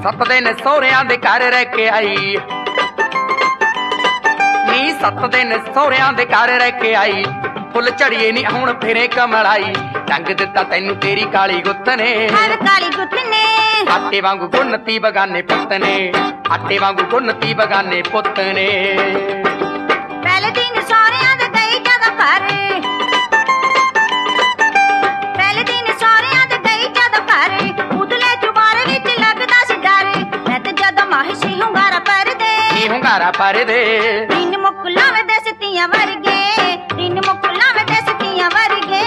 7 दिन ਸਹੁਰਿਆਂ ਦੇ ਘਰ ਰਹਿ ਕੇ ਆਈ ਨੀ 7 दिन ਸਹੁਰਿਆਂ ਦੇ ਘਰ ਰਹਿ ਕੇ ਆਈ ਫੁੱਲ ਝੜੀਏ ਨੀ ਹੁਣ ਫਿਰੇ ਕਮਲਾਈ ਰੰਗ ਦਿੱਤਾ ਤੈਨੂੰ ਤੇਰੀ ਕਾਲੀ ਗੁੱਤ ਨੇ ਹਰ ਕਾਲੀ ਗੁੱਤ ਨੇ ਆਟੇ ਵਾਂਗੂ ਗੁੰਨਤੀ ਬਗਾਨੇ ਪੁੱਤ ਨੇ ਆਟੇ ਵਾਂਗੂ ਗੁੰਨਤੀ ਬਗਾਨੇ ਪੁੱਤ ਨੇ ਪਹਿਲੇ ਦਿਨ ਸਹੁਰਿਆਂ ਦੇ ਗਈ ਜਦੋਂ ਘਰ ਪਹਿਲੇ ਦਿਨ ਸਹੁਰਿਆਂ ਦੇ ਗਈ ਜਦੋਂ ਘਰ ਉਦਲੇ ਚੁਬਾਰੇ ਵਿੱਚ ਲੱਗਦਾ ਸੀ ਡਰ ਮੈਂ ਤੇ ਜਦੋਂ ਮਾਹਿਸ਼ੀ ਹੁੰਗਾਰਾ ਪਰਦੇ ਨੀ ਹੁੰਗਾਰਾ ਪਰਦੇ ਦਿਨ ਮੁੱਕ ਲਾਵੇ ਦੇ ਸਤੀਆਂ ਵਰਗੇ ਦਿਨ ਮੁੱਕ ਲਾਵੇ ਦੇ ਸਤੀਆਂ ਵਰਗੇ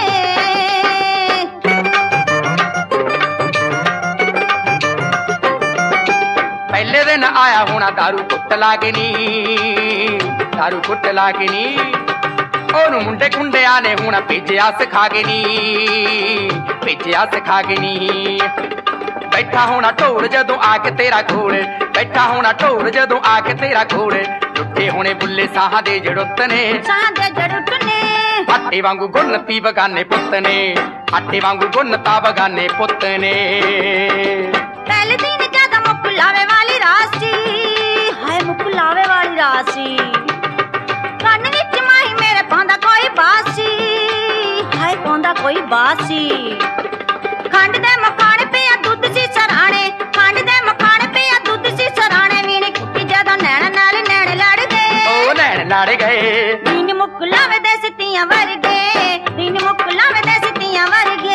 ਪਹਿਲੇ ਦਿਨ ਆਇਆ ਹੋਣਾ ਦਾਰੂ ਕੁੱਟ ਲਾਗੇ ਨੀ ਦਾਰੂ ਕੁੱਟ ਲਾਗੇ ਨੀ ਉਹਨੂੰ ਮੁੰਡੇ ਖੁੰਡਿਆਂ ਨੇ ਹੁਣ ਭੇਜਿਆ ਸਿਖਾ ਕੇ ਨੀ ਭੇਜਿਆ ਸਿਖਾ ਕੇ ਨੀ ਬੈਠਾ ਹੋਣਾ ਢੋਲ ਜਦੋਂ ਆ ਕੇ ਤੇਰਾ ਕੋਲ ਬੈਠਾ ਹੋਣਾ ਢੋਲ ਜਦੋਂ ਆ ਕੇ ਤੇਰਾ ਕੋਲ ਲੁੱਟੇ ਹੋਣੇ ਬੁੱਲੇ ਸਾਹਾਂ ਦੇ ਜੜੁੱਤ ਨੇ ਸਾਹਾਂ ਦੇ ਜੜੁੱਤ ਨੇ ਆਟੇ ਵਾਂਗੂ ਗੁੰਨਤੀ ਬਗਾਨੇ ਪੁੱਤ ਨੇ ਆਟੇ ਵਾਂਗੂ ਗੁੰਨਤਾ ਬਗਾਨੇ ਪੁੱਤ ਨੇ ਪਹਿਲੇ ਦਿਨ ਜਦੋਂ ਮੁੱਕ ਲਾਵੇ ਵਾਲੀ ਰਾਸੀ ਹਾਏ ਮੁੱਕ ਲਾਵੇ ਵਾਲੀ ਰਾਸੀ ਕੰਨ ਵਿੱਚ ਮਾਹੀ ਮੇਰੇ ਪਾਉਂਦਾ ਕੋਈ ਬਾਸੀ ਹਾਏ ਪਾਉਂਦਾ ਕੋਈ ਬਾਸੀ ਖੰਡ ਦੇ ਮਖਾਣੇ ਪਿਆ ਦੁੱਧ ਸੀ ਸਰਾਣੇ ਖੰਡ ਦੇ ਮਖਾਣੇ ਪਿਆ ਦੁੱਧ ਸੀ ਸਰਾਣੇ ਵੀਣੀ ਕੁੱਟੀ ਜਦੋਂ ਨੈਣ ਨਾਲ ਨੈਣ ਲੜ ਗਏ ਉਹ ਨੈਣ ਲੜ ਗਏ ਦਿਨ ਮੁੱਕ ਲਾਵੇ ਦੇ ਸਤੀਆਂ ਵਰਗੇ ਦਿਨ ਮੁੱਕ ਲਾਵੇ ਦੇ ਸਤੀਆਂ ਵਰਗੇ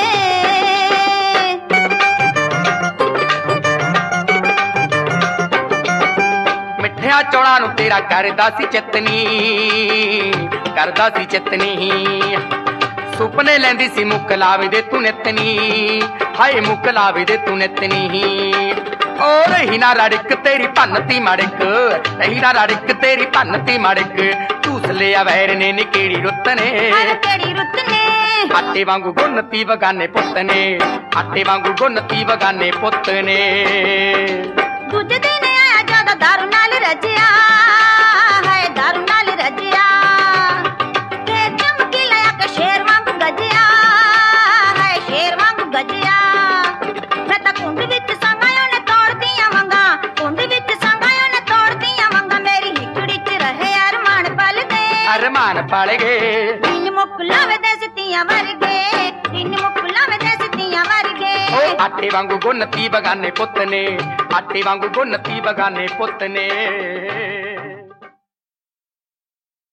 ਮਿੱਠਿਆਂ ਚੌਲਾਂ ਨੂੰ ਤੇਰਾ ਕਰਦਾ ਸੀ ਚਿਤਨੀ ਕਰਦਾ ਸੀ ਚਿਤਨੀ ਸੁਪਨੇ ਲੈਂਦੀ ਸੀ ਮੁੱਕ ਲਾਵੇ ਦੇ ਤੂੰ ਨਿਤਨੀ ਹਾਏ ਮੁੱਕ ਲਾਵੇ ਦੇ ਤੂੰ ਨਿਤਨੀ ਓ ਰਹੀ ਨਾ ਰੜਕ ਤੇਰੀ ਭੰਨਤੀ ਮੜਕ ਰਹੀ ਨਾ ਰੜਕ ਤੇਰੀ ਭੰਨਤੀ ਮੜਕ ਝੂਸ ਲਿਆ ਵੈਰ ਨੇ ਨੀ ਕਿਹੜੀ ਰੁੱਤ ਨੇ ਹਰ ਕਿਹੜੀ ਰੁੱਤ ਨੇ ਆਟੇ ਵਾਂਗੂ ਗੁੰਨਤੀ ਬਗਾਨੇ ਪੁੱਤ ਨੇ ਆਟੇ ਵਾਂਗੂ ਗੁੰਨਤੀ ਬਗਾਨੇ ਪੁੱਤ ਨੇ ਦੂਜੇ ਦਿਨ ਆਇਆ ਜਦੋਂ ਦਾਰੂ ਨਾਲ ਰਜਿਆ ਹਾਏ ਦਾਰੂ ਨਾਲ ਰਜਿਆ ਤੇ ਚਮਕੀ ਲਿਆ ਕਿ ਸ਼ੇਰ ਵਾਂਗ ਗੱਜਿਆ ਹਾਏ ਸ਼ੇਰ ਵਾਂਗ ਗੱਜਿਆ ਮੈਂ ਤਾਂ ਕੁੰਡ ਵਿੱਚ ਸੰਗਾਂ ਨੇ ਤੋੜਦੀਆਂ ਵੰਗਾ ਕੁੰਡ ਵਿੱਚ ਸੰਗਾਂ ਨੇ ਤੋੜਦੀਆਂ ਵੰਗਾ ਮੇਰੀ ਹਿਕੜੀ 'ਚ ਰਹੇ ਅਰਮਾਨ ਪਲ ਗਏ ਅਰਮਾਨ ਪਲ ਗਏ ਦਿਨ ਮੁੱਕ ਲਾਵੇ ਦੇ ਸਤੀਆਂ ਵਰਗੇ ਦਿਨ ਮੁੱਕ ਲਾਵੇ ਦੇ ਸਤੀਆਂ ਵਰਗੇ ਆਟੇ ਵਾਂਗੂ ਗੁੰਨਤੀ ਬਗਾਨੇ ਪੁੱਤ ਨੇ ਆਟੇ ਵਾਂਗੂ ਗੁੰਨਤੀ ਬਗਾਨੇ ਪੁੱਤ ਨੇ